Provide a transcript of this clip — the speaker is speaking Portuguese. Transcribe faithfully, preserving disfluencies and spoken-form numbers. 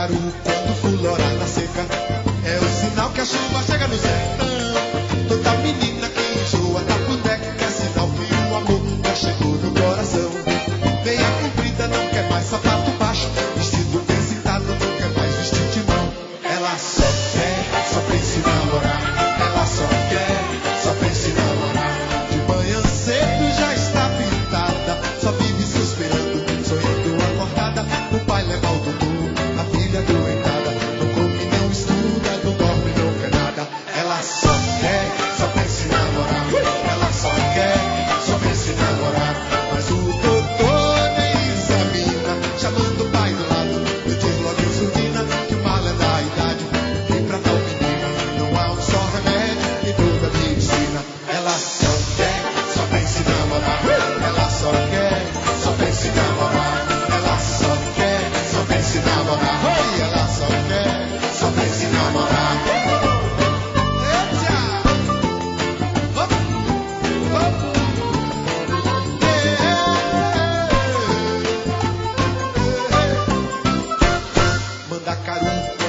Mandacaru, quando florar na seca, é o sinal que a chuva chega no sertão. Toda menina que enjoa da boneca, é sinal que o amor já chegou no coração. Meia comprida não quer mais sapato baixo, vestido bem citado não quer mais vestir de mão. Ela só quer, só pensa em namorar. Ela só quer, só pensa em namorar. De manhã cedo já está pintada, só vive suspirando, sonhando acordada. O pai leva o doutor, a filha adoentada, não come, não estuda, não dorme, não quer nada. Ela só quer, só pensa em namorar. Ela só quer, só pensa em namorar. Mas o doutor nem examina, chamando o pai do lado, e diz logo em surdina que o mal é da idade. E pra tal menina não há um só remédio em toda a medicina. Ela só quer, só pensa em namorar. Ela só quer, só pensa em namorar. Ela só quer, só pensa em namorar. Oi, ela só quer, só pensa em namorar. Eita! Hop, hop. Mandacaru,